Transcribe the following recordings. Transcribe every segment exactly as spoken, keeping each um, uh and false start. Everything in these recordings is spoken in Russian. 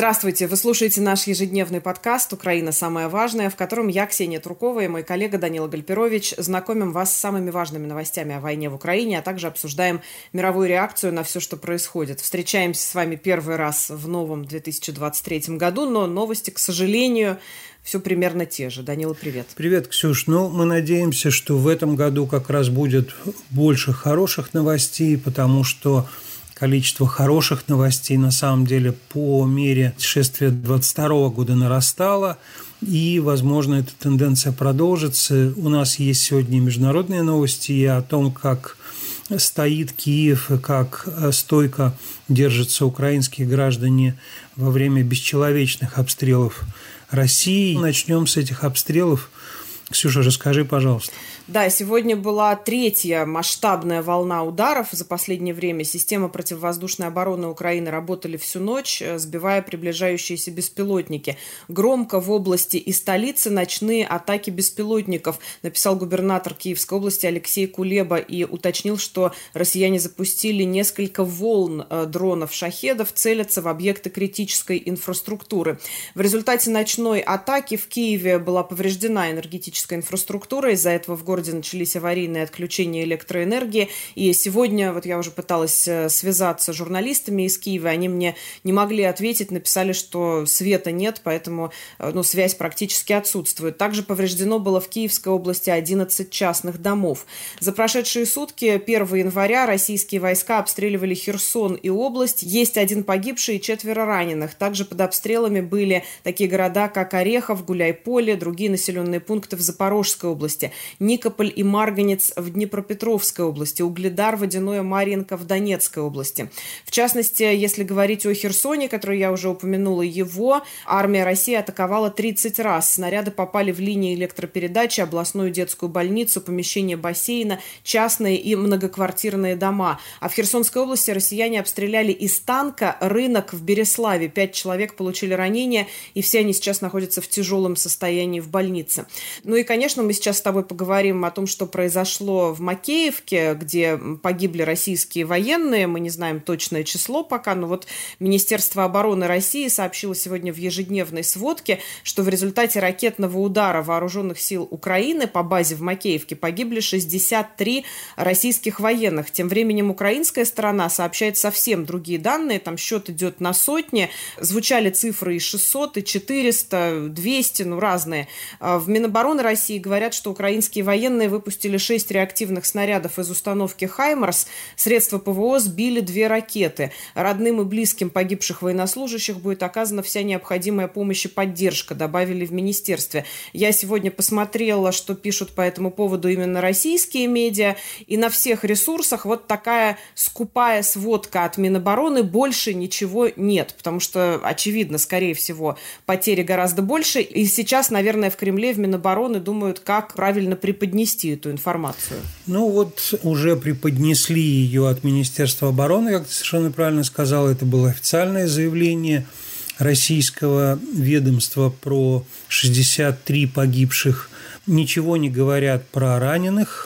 Здравствуйте! Вы слушаете наш ежедневный подкаст «Украина. Самое важное», в котором я, Ксения Трукова, и мой коллега Данила Гальперович знакомим вас с самыми важными новостями о войне в Украине, а также обсуждаем мировую реакцию на все, что происходит. Встречаемся с вами первый раз в новом две тысячи двадцать третьем году, но новости, к сожалению, все примерно те же. Данила, привет. Привет, Ксюш. Ну, мы надеемся, что в этом году как раз будет больше хороших новостей, потому что количество хороших новостей на самом деле по мере шествия двадцать второго года нарастало, и, возможно, эта тенденция продолжится. У нас есть сегодня международные новости и о том, как стоит Киев, и как стойко держатся украинские граждане во время бесчеловечных обстрелов России. Начнем с этих обстрелов. Ксюша, расскажи, пожалуйста. Да, сегодня была третья масштабная волна ударов. За последнее время системы противовоздушной обороны Украины работали всю ночь, сбивая приближающиеся беспилотники. Громко в области и столице ночные атаки беспилотников, написал губернатор Киевской области Алексей Кулеба и уточнил, что россияне запустили несколько волн дронов-шахедов, целятся в объекты критической инфраструктуры. В результате ночной атаки в Киеве была повреждена энергетическая инфраструктура. Из-за этого в городе В городе начались аварийные отключения электроэнергии. И сегодня, вот я уже пыталась связаться с журналистами из Киева, они мне не могли ответить, написали, что света нет, поэтому ну, связь практически отсутствует. Также повреждено было в Киевской области одиннадцать частных домов. За прошедшие сутки, первого января, российские войска обстреливали Херсон и область. Есть один погибший и четверо раненых. Также под обстрелами были такие города, как Орехов, Гуляйполе, другие населенные пункты в Запорожской области. Никополь и Марганец в Днепропетровской области, Угледар, Водяное, Марьинка в Донецкой области. В частности, если говорить о Херсоне, который я уже упомянула, его армия России атаковала тридцать раз. Снаряды попали в линии электропередачи, областную детскую больницу, помещение бассейна, частные и многоквартирные дома. А в Херсонской области россияне обстреляли из танка рынок в Береславе. Пять человек получили ранения, и все они сейчас находятся в тяжелом состоянии в больнице. Ну и, конечно, мы сейчас с тобой поговорим о том, что произошло в Макеевке, где погибли российские военные. Мы не знаем точное число пока, но вот Министерство обороны России сообщило сегодня в ежедневной сводке, что в результате ракетного удара вооруженных сил Украины по базе в Макеевке погибли шестьдесят три российских военных. Тем временем украинская сторона сообщает совсем другие данные. Там счет идет на сотни. Звучали цифры и шестьсот, и четыреста, двести, ну разные. В Минобороны России говорят, что украинские военные Военные выпустили шесть реактивных снарядов из установки «Хаймарс». Средства ПВО сбили две ракеты. Родным и близким погибших военнослужащих будет оказана вся необходимая помощь и поддержка, добавили в министерстве. Я сегодня посмотрела, что пишут по этому поводу именно российские медиа. И на всех ресурсах вот такая скупая сводка от Минобороны. Больше ничего нет, потому что, очевидно, скорее всего, потери гораздо больше. И сейчас, наверное, в Кремле, в Минобороны думают, как правильно преподнести нести эту информацию? Ну вот уже преподнесли ее от Министерства обороны, как ты совершенно правильно сказала, это было официальное заявление российского ведомства про шестьдесят три погибших. Ничего не говорят про раненых,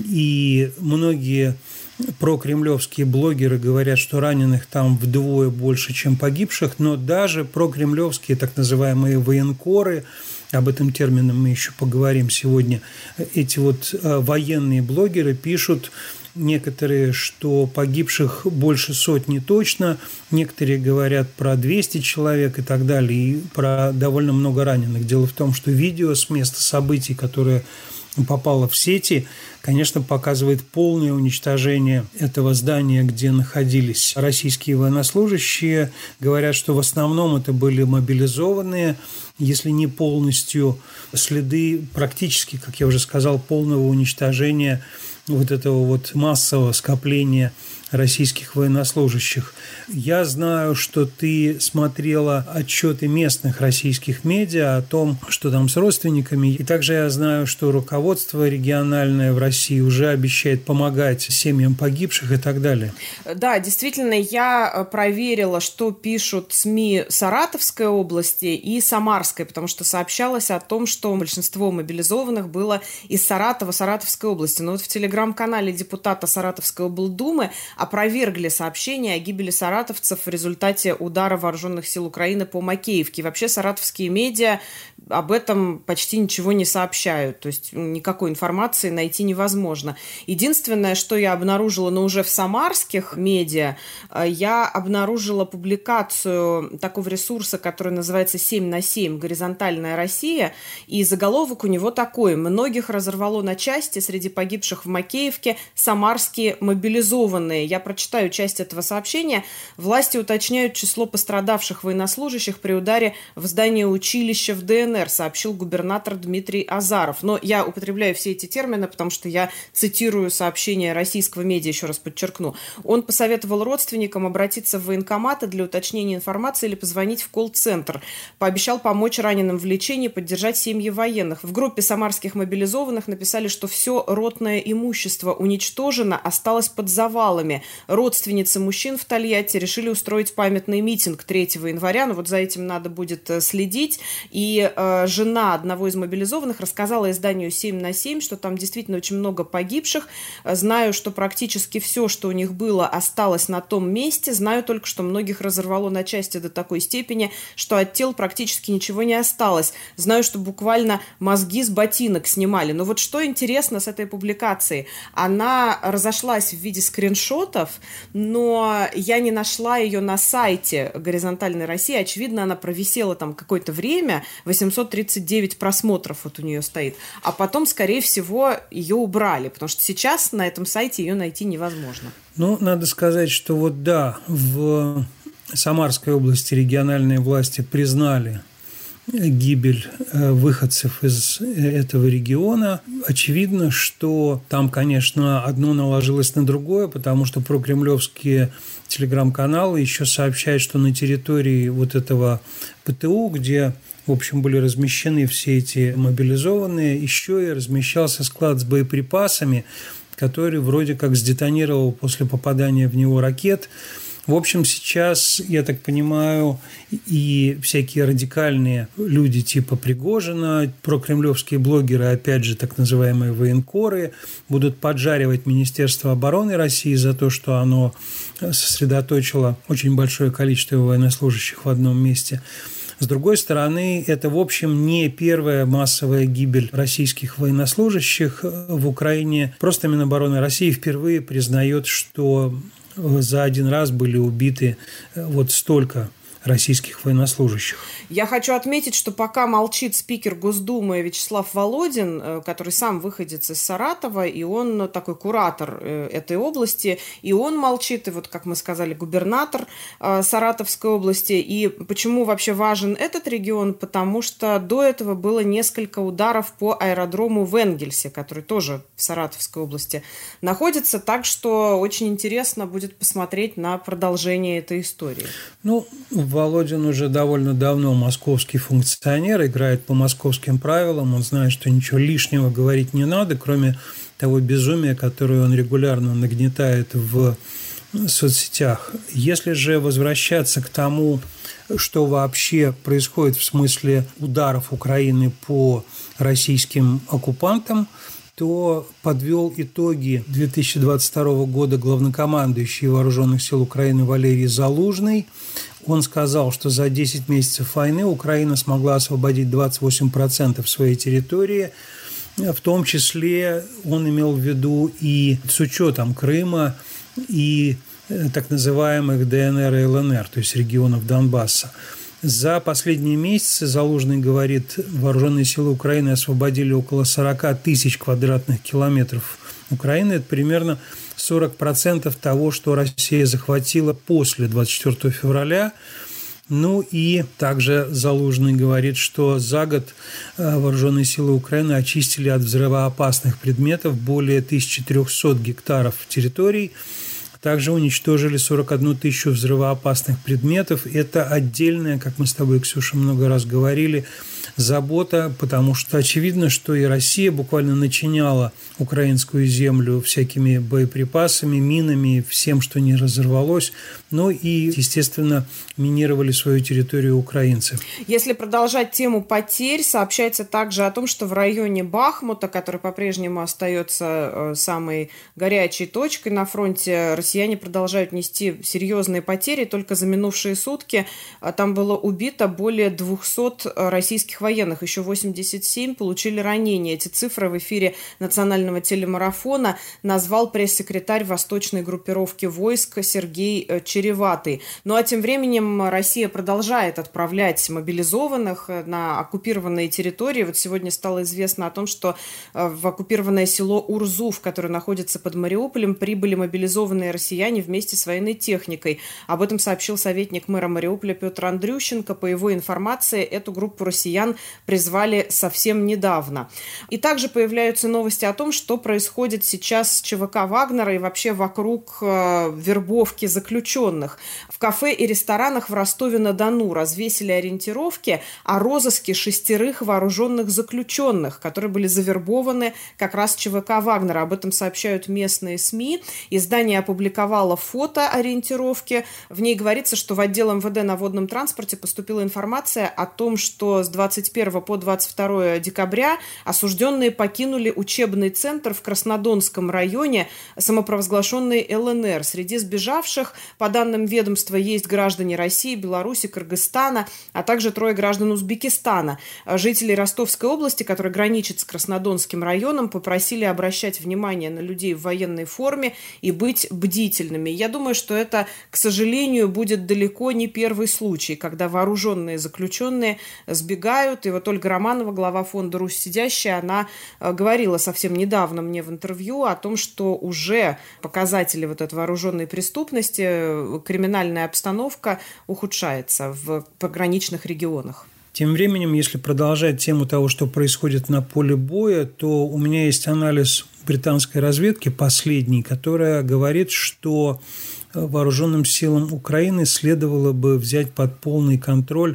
и многие прокремлевские блогеры говорят, что раненых там вдвое больше, чем погибших, но даже прокремлевские так называемые военкоры, об этом термине мы еще поговорим сегодня, эти вот военные блогеры пишут, некоторые, что погибших больше сотни точно, некоторые говорят про двести человек и так далее, и про довольно много раненых. Дело в том, что видео с места событий, которое попало в сети, конечно, показывает полное уничтожение этого здания, где находились российские военнослужащие. Говорят, что в основном это были мобилизованные, если не полностью, следы практически, как я уже сказал, полного уничтожения вот этого вот массового скопления российских военнослужащих. Я знаю, что ты смотрела отчеты местных российских медиа о том, что там с родственниками. И также я знаю, что руководство региональное в России уже обещает помогать семьям погибших и так далее. Да, действительно, я проверила, что пишут СМИ Саратовской области и Самарской, потому что сообщалось о том, что большинство мобилизованных было из Саратова, Саратовской области. Но вот в телеграм-канале депутата Саратовской облдумы опровергли сообщения о гибели саратовцев в результате удара вооруженных сил Украины по Макеевке. И вообще саратовские медиа об этом почти ничего не сообщают, то есть никакой информации найти невозможно. Единственное, что я обнаружила, но уже в самарских медиа, я обнаружила публикацию такого ресурса, который называется семь на семь «Горизонтальная Россия», и заголовок у него такой: «Многих разорвало на части, среди погибших в Макеевке самарские мобилизованные». Я прочитаю часть этого сообщения. «Власти уточняют число пострадавших военнослужащих при ударе в здание училища в ДНР», сообщил губернатор Дмитрий Азаров. Но я употребляю все эти термины, потому что я цитирую сообщение российского медиа, еще раз подчеркну. Он посоветовал родственникам обратиться в военкоматы для уточнения информации или позвонить в колл-центр. Пообещал помочь раненым в лечении, поддержать семьи военных. В группе самарских мобилизованных написали, что все ротное имущество уничтожено, осталось под завалами. Родственницы мужчин в Тольятти решили устроить памятный митинг третьего января. Но вот за этим надо будет следить. И э, жена одного из мобилизованных рассказала изданию семь на семь, что там действительно очень много погибших. Знаю, что практически все, что у них было, осталось на том месте. Знаю только, что многих разорвало на части до такой степени, что от тел практически ничего не осталось. Знаю, что буквально мозги с ботинок снимали. Но вот что интересно с этой публикацией? Она разошлась в виде скриншотов, но я не нашла ее на сайте «Горизонтальной России». Очевидно, она провисела там какое-то время, восемьсот тридцать девять просмотров вот у нее стоит. А потом, скорее всего, ее убрали, потому что сейчас на этом сайте ее найти невозможно. Ну, надо сказать, что вот да, в Самарской области региональные власти признали гибель выходцев из этого региона. Очевидно, что там, конечно, одно наложилось на другое, потому что прокремлевские телеграм-каналы еще сообщают, что на территории вот этого ПТУ, где, в общем, были размещены все эти мобилизованные, еще и размещался склад с боеприпасами, который вроде как сдетонировал после попадания в него ракет. В общем, сейчас, я так понимаю, и всякие радикальные люди типа Пригожина, прокремлевские блогеры, опять же, так называемые военкоры, будут поджаривать Министерство обороны России за то, что оно сосредоточило очень большое количество военнослужащих в одном месте. С другой стороны, это, в общем, не первая массовая гибель российских военнослужащих в Украине. Просто Минобороны России впервые признает, что за один раз были убиты вот столько российских военнослужащих. Я хочу отметить, что пока молчит спикер Госдумы Вячеслав Володин, который сам выходец из Саратова, и он такой куратор этой области, и он молчит, и вот, как мы сказали, губернатор Саратовской области. И почему вообще важен этот регион? Потому что до этого было несколько ударов по аэродрому в Энгельсе, который тоже в Саратовской области находится, так что очень интересно будет посмотреть на продолжение этой истории. Ну, Володин уже довольно давно московский функционер, играет по московским правилам, он знает, что ничего лишнего говорить не надо, кроме того безумия, которое он регулярно нагнетает в соцсетях. Если же возвращаться к тому, что вообще происходит в смысле ударов Украины по российским оккупантам, то подвел итоги две тысячи двадцать второго года главнокомандующий Вооруженных сил Украины Валерий Залужный. Он сказал, что за десять месяцев войны Украина смогла освободить двадцать восемь процентов своей территории. В том числе он имел в виду и с учетом Крыма, и так называемых ДНР и ЛНР, то есть регионов Донбасса. За последние месяцы, Залужный говорит, вооруженные силы Украины освободили около сорок тысяч квадратных километров Украины. Это примерно сорок процентов того, что Россия захватила после двадцать четвёртого февраля. Ну и также Залужный говорит, что за год вооруженные силы Украины очистили от взрывоопасных предметов более тысяча триста гектаров территорий. Также уничтожили сорок одну тысячу взрывоопасных предметов. Это отдельная, как мы с тобой, Ксюша, много раз говорили, забота, потому что очевидно, что и Россия буквально начиняла украинскую землю всякими боеприпасами, минами, всем, что не разорвалось, но и, естественно, минировали свою территорию украинцы. Если продолжать тему потерь, сообщается также о том, что в районе Бахмута, который по-прежнему остается самой горячей точкой на фронте, россияне россияне продолжают нести серьезные потери. Только за минувшие сутки там было убито более двухсот российских военных. Еще восемьдесят семь получили ранения. Эти цифры в эфире национального телемарафона назвал пресс-секретарь восточной группировки войск Сергей Череватый. Ну а тем временем Россия продолжает отправлять мобилизованных на оккупированные территории. Вот сегодня стало известно о том, что в оккупированное село Урзув, которое находится под Мариуполем, прибыли мобилизованные россияне вместе с военной техникой. Об этом сообщил советник мэра Мариуполя Петр Андрющенко. По его информации, эту группу россиян призвали совсем недавно. И также появляются новости о том, что происходит сейчас с ЧВК Вагнера и вообще вокруг э, вербовки заключенных. В кафе и ресторанах в Ростове-на-Дону развесили ориентировки о розыске шестерых вооруженных заключенных, которые были завербованы как раз ЧВК Вагнера. Об этом сообщают местные СМИ. Издание опубликовало фото ориентировки. В ней говорится, что в отдел МВД на водном транспорте поступила информация о том, что с двадцать первого по двадцать второе декабря осужденные покинули учебный центр в Краснодонском районе самопровозглашенной ЛНР. Среди сбежавших, по данным ведомства, есть граждане России, Беларуси, Кыргызстана, а также трое граждан Узбекистана. Жители Ростовской области, которые граничат с Краснодонским районом, попросили обращать внимание на людей в военной форме и быть бдительными. Я думаю, что это, к сожалению, будет далеко не первый случай, когда вооруженные заключенные сбегают. И вот Ольга Романова, глава фонда «Русь сидящая», она говорила совсем недавно мне в интервью о том, что уже показатели вот этой вооруженной преступности, криминальная обстановка ухудшается в пограничных регионах. Тем временем, если продолжать тему того, что происходит на поле боя, то у меня есть анализ британской разведки, последний, которая говорит, что вооруженным силам Украины следовало бы взять под полный контроль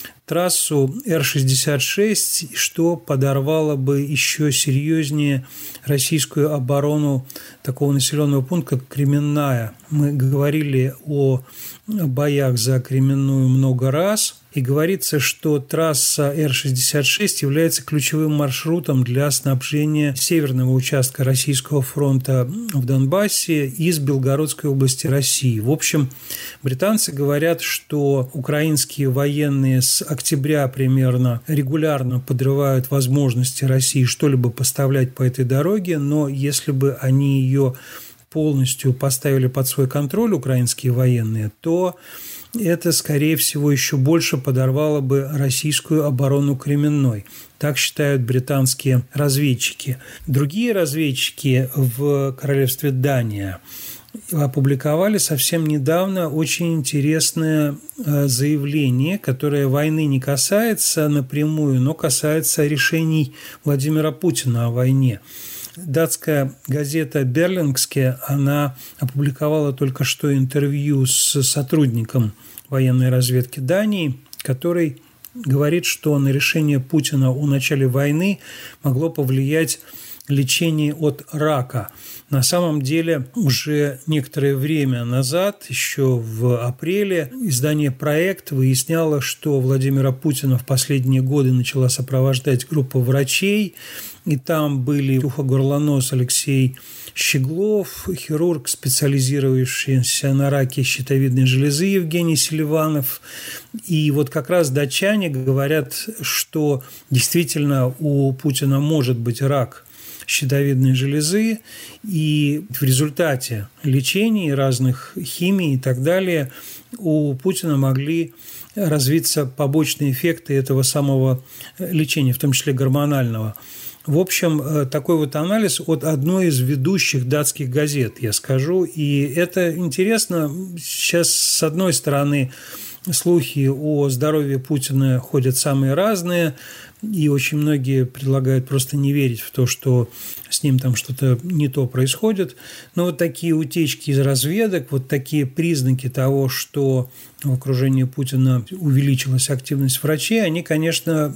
трассу Эр шестьдесят шесть, что подорвало бы еще серьезнее российскую оборону такого населенного пункта, как Кременная. Мы говорили о боях за Кременную много раз, и говорится, что трасса Эр шестьдесят шесть является ключевым маршрутом для снабжения северного участка Российского фронта в Донбассе из Белгородской области России. В общем, британцы говорят, что украинские военные с октября примерно регулярно подрывают возможности России что-либо поставлять по этой дороге, но если бы они ее полностью поставили под свой контроль, украинские военные, то это, скорее всего, еще больше подорвало бы российскую оборону Кременной. Так считают британские разведчики. Другие разведчики в королевстве Дания опубликовали совсем недавно очень интересное заявление, которое войны не касается напрямую, но касается решений Владимира Путина о войне. Датская газета «Берлингске», она опубликовала только что интервью с сотрудником военной разведки Дании, который говорит, что на решение Путина о начале войны могло повлиять лечение от рака. На самом деле, уже некоторое время назад, еще в апреле, издание «Проект» выясняло, что Владимира Путина в последние годы начала сопровождать группа врачей, и там были ухо-горло-нос Алексей Щеглов, хирург, специализирующийся на раке щитовидной железы Евгений Селиванов. И вот как раз датчане говорят, что действительно у Путина может быть рак щитовидной железы, и в результате лечений, разных химий и так далее у Путина могли развиться побочные эффекты этого самого лечения, в том числе гормонального. В общем, такой вот анализ от одной из ведущих датских газет, я скажу. И это интересно. Сейчас, с одной стороны, слухи о здоровье Путина ходят самые разные, и очень многие предлагают просто не верить в то, что с ним там что-то не то происходит. Но вот такие утечки из разведок, вот такие признаки того, что в окружении Путина увеличилась активность врачей, они, конечно,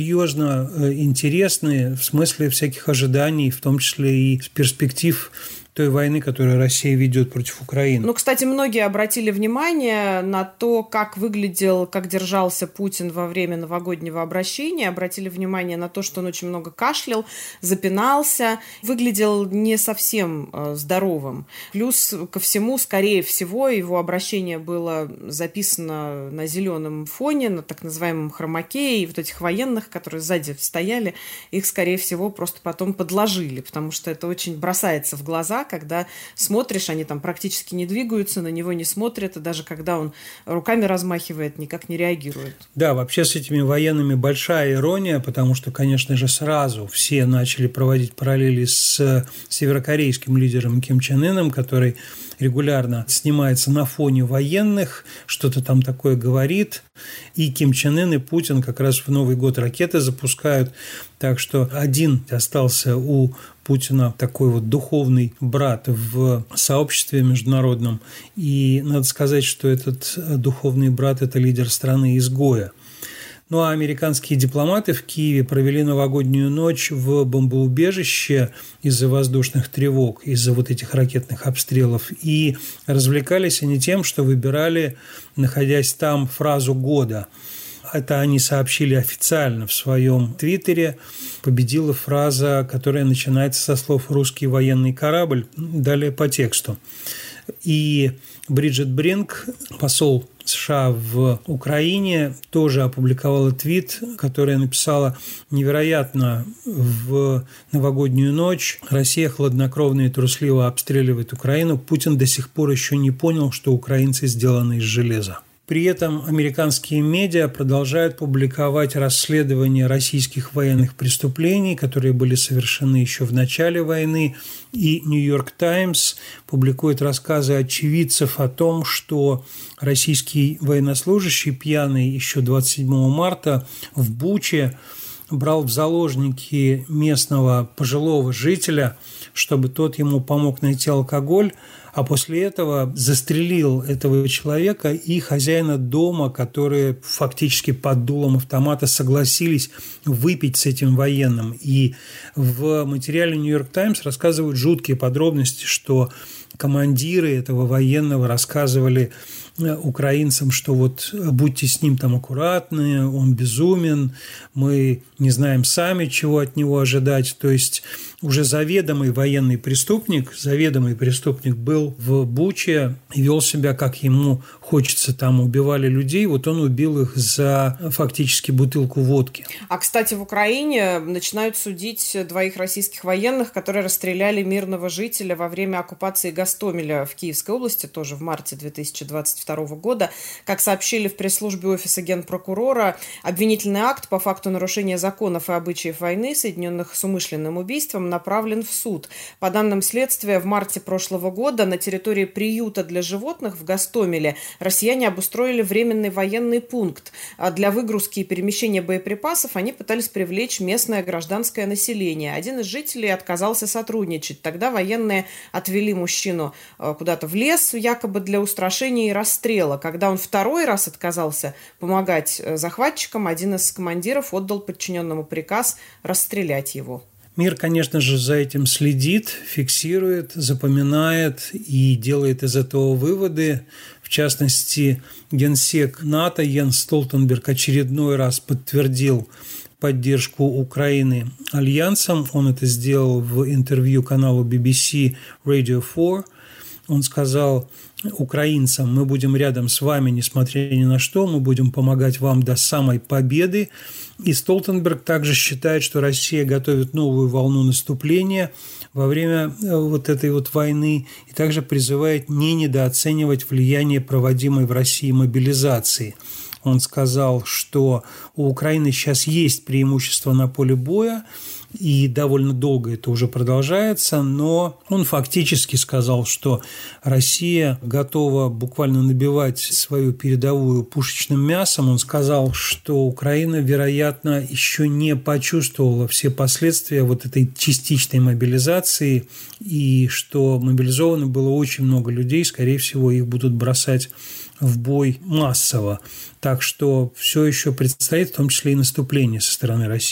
серьезно интересны в смысле всяких ожиданий, в том числе и перспектив той войны, которую Россия ведет против Украины. Ну, кстати, многие обратили внимание на то, как выглядел, как держался Путин во время новогоднего обращения, обратили внимание на то, что он очень много кашлял, запинался, выглядел не совсем э, здоровым. Плюс ко всему, скорее всего, его обращение было записано на зеленом фоне, на так называемом хромаке, и вот этих военных, которые сзади стояли, их, скорее всего, просто потом подложили, потому что это очень бросается в глаза, когда смотришь, они там практически не двигаются, на него не смотрят, и даже когда он руками размахивает, никак не реагирует. Да, вообще с этими военными большая ирония, потому что, конечно же, сразу все начали проводить параллели с северокорейским лидером Ким Чен Ыном, который регулярно снимается на фоне военных, что-то там такое говорит, и Ким Чен Ын и Путин как раз в Новый год ракеты запускают, так что один остался у Путина такой вот духовный брат в сообществе международном, и надо сказать, что этот духовный брат – это лидер страны-изгоя. Ну а американские дипломаты в Киеве провели новогоднюю ночь в бомбоубежище из-за воздушных тревог, из-за вот этих ракетных обстрелов. И развлекались они тем, что выбирали, находясь там, фразу года. Это они сообщили официально в своем твиттере. Победила фраза, которая начинается со слов «русский военный корабль». Далее по тексту. И Бриджит Бринк, посол США в Украине, тоже опубликовала твит, который написала: «Невероятно, в новогоднюю ночь Россия хладнокровно и трусливо обстреливает Украину. Путин до сих пор еще не понял, что украинцы сделаны из железа». При этом американские медиа продолжают публиковать расследования российских военных преступлений, которые были совершены еще в начале войны. И «Нью-Йорк Таймс» публикует рассказы очевидцев о том, что российский военнослужащий пьяный еще двадцать седьмого марта в Буче брал в заложники местного пожилого жителя, чтобы тот ему помог найти алкоголь, а после этого застрелил этого человека и хозяина дома, которые фактически под дулом автомата согласились выпить с этим военным. И в материале «Нью-Йорк Таймс» рассказывают жуткие подробности, что командиры этого военного рассказывали украинцам, что вот будьте с ним там аккуратны, он безумен, мы не знаем сами, чего от него ожидать. То есть уже заведомый военный преступник, заведомый преступник был в Буче и вел себя, как ему хочется. Там убивали людей, вот он убил их за фактически бутылку водки. А, кстати, в Украине начинают судить двоих российских военных, которые расстреляли мирного жителя во время оккупации Гостомеля в Киевской области, тоже в марте две тысячи двадцать второго года. Как сообщили в пресс-службе офиса генпрокурора, обвинительный акт по факту нарушения законов и обычаев войны, соединенных с умышленным убийством, направлен в суд. По данным следствия, в марте прошлого года на территории приюта для животных в Гостомеле россияне обустроили временный военный пункт. Для выгрузки и перемещения боеприпасов они пытались привлечь местное гражданское население. Один из жителей отказался сотрудничать. Тогда военные отвели мужчину куда-то в лес, якобы для устрашения и расстрела. Когда он второй раз отказался помогать захватчикам, один из командиров отдал подчиненному приказ расстрелять его. Мир, конечно же, за этим следит, фиксирует, запоминает и делает из этого выводы. В частности, генсек НАТО Йенс Столтенберг очередной раз подтвердил поддержку Украины альянсом. Он это сделал в интервью каналу би би си Radio четыре. Он сказал украинцам: мы будем рядом с вами, несмотря ни на что, мы будем помогать вам до самой победы. И Столтенберг также считает, что Россия готовит новую волну наступления во время вот этой вот войны и также призывает не недооценивать влияние проводимой в России мобилизации. Он сказал, что у Украины сейчас есть преимущество на поле боя, и довольно долго это уже продолжается, но он фактически сказал, что Россия готова буквально набивать свою передовую пушечным мясом. Он сказал, что Украина, вероятно, еще не почувствовала все последствия вот этой частичной мобилизации, и что мобилизовано было очень много людей, скорее всего, их будут бросать в бой массово. Так что все еще предстоит, в том числе и наступление со стороны России.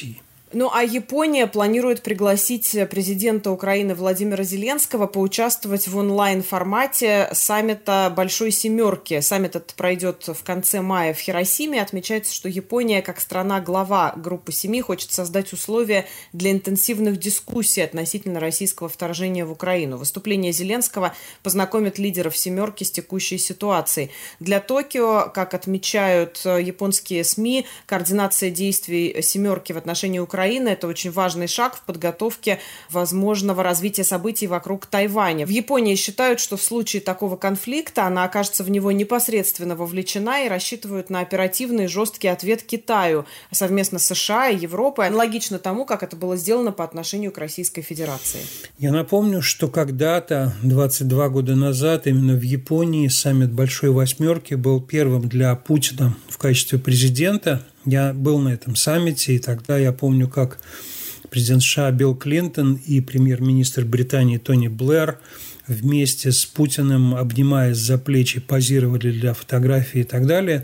Ну, а Япония планирует пригласить президента Украины Владимира Зеленского поучаствовать в онлайн-формате саммита Большой Семерки. Саммит этот пройдет в конце мая в Хиросиме. Отмечается, что Япония, как страна-глава Группы Семи, хочет создать условия для интенсивных дискуссий относительно российского вторжения в Украину. Выступление Зеленского познакомит лидеров Семерки с текущей ситуацией. Для Токио, как отмечают японские СМИ, координация действий Семерки в отношении Украины Украина – это очень важный шаг в подготовке возможного развития событий вокруг Тайваня. В Японии считают, что в случае такого конфликта она окажется в него непосредственно вовлечена и рассчитывают на оперативный и жесткий ответ Китаю совместно с США и Европой, аналогично тому, как это было сделано по отношению к Российской Федерации. Я напомню, что когда-то, двадцать два года назад, именно в Японии саммит Большой Восьмерки был первым для Путина в качестве президента. Я был на этом саммите, и тогда я помню, как президент США Билл Клинтон и премьер-министр Британии Тони Блэр вместе с Путиным, обнимаясь за плечи, позировали для фотографий и так далее.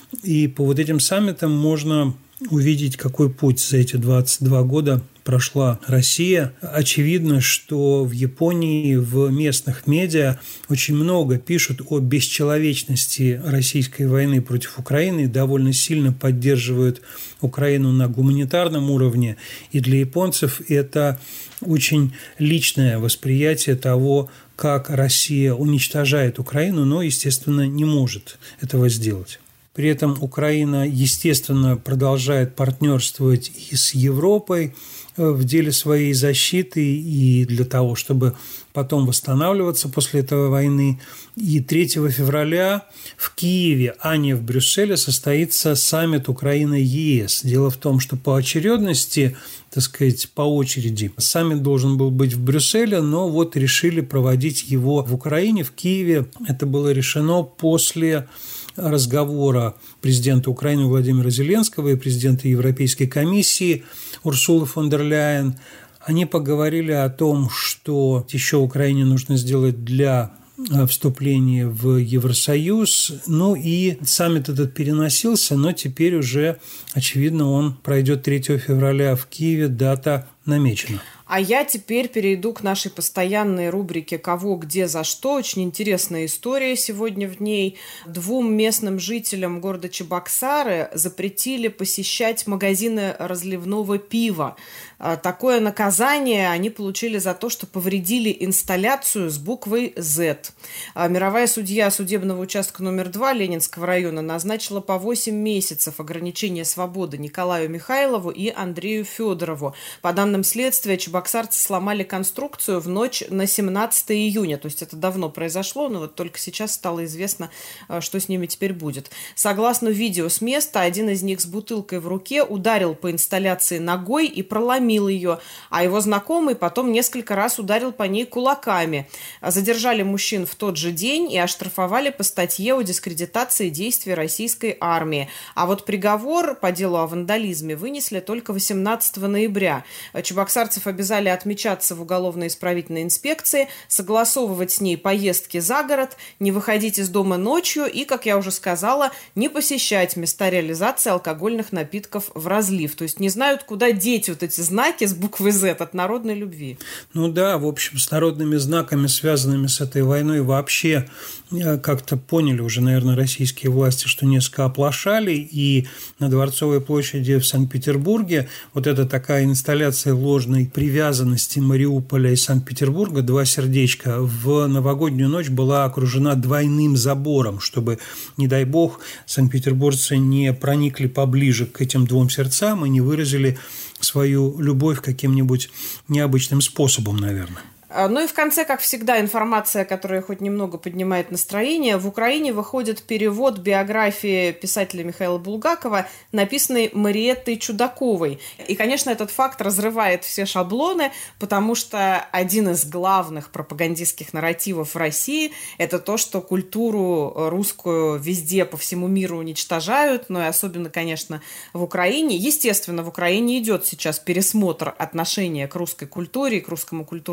И по вот этим саммитам можно увидеть, какой путь за эти двадцать два года прошла Россия. Очевидно, что в Японии, в местных медиа очень много пишут о бесчеловечности российской войны против Украины и довольно сильно поддерживают Украину на гуманитарном уровне. И для японцев это очень личное восприятие того, как Россия уничтожает Украину, но, естественно, не может этого сделать. При этом Украина, естественно, продолжает партнерствовать и с Европой в деле своей защиты и для того, чтобы потом восстанавливаться после этой войны. И третьего февраля в Киеве, а не в Брюсселе, состоится саммит Украина-ЕС. Дело в том, что по очередности, так сказать, по очереди, саммит должен был быть в Брюсселе, но вот решили проводить его в Украине, в Киеве. Это было решено после разговора президента Украины Владимира Зеленского и президента Европейской комиссии Урсулы фон дер Ляйен. Они поговорили о том, что еще Украине нужно сделать для вступления в Евросоюз. Ну и саммит этот переносился, но теперь уже, очевидно, он пройдет третьего февраля в Киеве, дата намечена. А я теперь перейду к нашей постоянной рубрике «Кого, где, за что». Очень интересная история сегодня в ней. Двум местным жителям города Чебоксары запретили посещать магазины разливного пива. Такое наказание они получили за то, что повредили инсталляцию с буквой «зет». Мировая судья судебного участка номер два Ленинского района назначила по восемь месяцев ограничения свободы Николаю Михайлову и Андрею Федорову. По данным следствия, чебоксарцы сломали конструкцию в ночь на семнадцатое июня. То есть это давно произошло, но вот только сейчас стало известно, что с ними теперь будет. Согласно видео с места, один из них с бутылкой в руке ударил по инсталляции ногой и проломил ее, а его знакомый потом несколько раз ударил по ней кулаками. Задержали мужчин в тот же день и оштрафовали по статье о дискредитации действий российской армии. А вот приговор по делу о вандализме вынесли только восемнадцатого ноября. Чебоксарцев обязали отмечаться в уголовно-исправительной инспекции, согласовывать с ней поездки за город, не выходить из дома ночью и, как я уже сказала, не посещать места реализации алкогольных напитков в разлив. То есть не знают, куда деть вот эти знаки с буквы «зет» от народной любви. Ну да, в общем, с народными знаками, связанными с этой войной, вообще как-то поняли уже, наверное, российские власти, что несколько оплошали, и на Дворцовой площади в Санкт-Петербурге вот эта такая инсталляция ложной привязанности Мариуполя и Санкт-Петербурга, два сердечка, в новогоднюю ночь была окружена двойным забором, чтобы, не дай бог, санкт-петербуржцы не проникли поближе к этим двум сердцам и не выразили свою любовь каким-нибудь необычным способом, наверное. Ну и в конце, как всегда, информация, которая хоть немного поднимает настроение. В Украине выходит перевод биографии писателя Михаила Булгакова, написанной Мариеттой Чудаковой. И, конечно, этот факт разрывает все шаблоны, потому что один из главных пропагандистских нарративов в России – это то, что культуру русскую везде по всему миру уничтожают, но и особенно, конечно, в Украине. Естественно, в Украине идет сейчас пересмотр отношения к русской культуре, к русскому культурному наследию.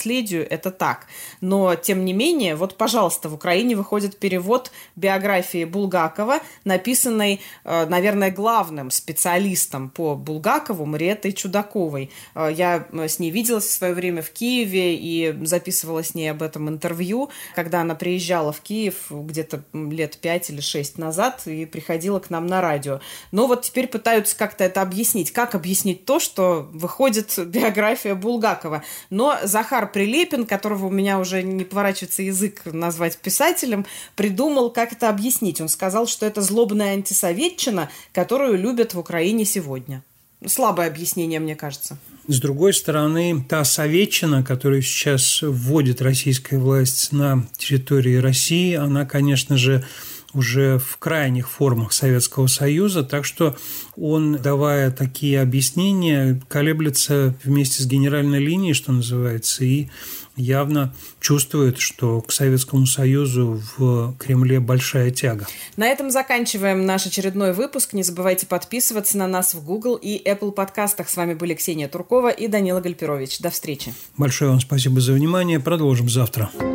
наследию, это так. Но, тем не менее, вот, пожалуйста, в Украине выходит перевод биографии Булгакова, написанной, наверное, главным специалистом по Булгакову Мариэттой Чудаковой. Я с ней виделась в свое время в Киеве и записывала с ней об этом интервью, когда она приезжала в Киев где-то лет пять или шесть назад и приходила к нам на радио. Но вот теперь пытаются как-то это объяснить. Как объяснить то, что выходит биография Булгакова? Но Захар Прилепин, которого у меня уже не поворачивается язык назвать писателем, придумал, как это объяснить. Он сказал, что это злобная антисоветчина, которую любят в Украине сегодня. Слабое объяснение, мне кажется. С другой стороны, та советчина, которую сейчас вводит российская власть на территории России, она, конечно же, уже в крайних формах Советского Союза, так что он, давая такие объяснения, колеблется вместе с генеральной линией, что называется, и явно чувствует, что к Советскому Союзу в Кремле большая тяга. На этом заканчиваем наш очередной выпуск. Не забывайте подписываться на нас в Google и Apple подкастах. С вами были Ксения Туркова и Данила Гальперович. До встречи. Большое вам спасибо за внимание. Продолжим завтра.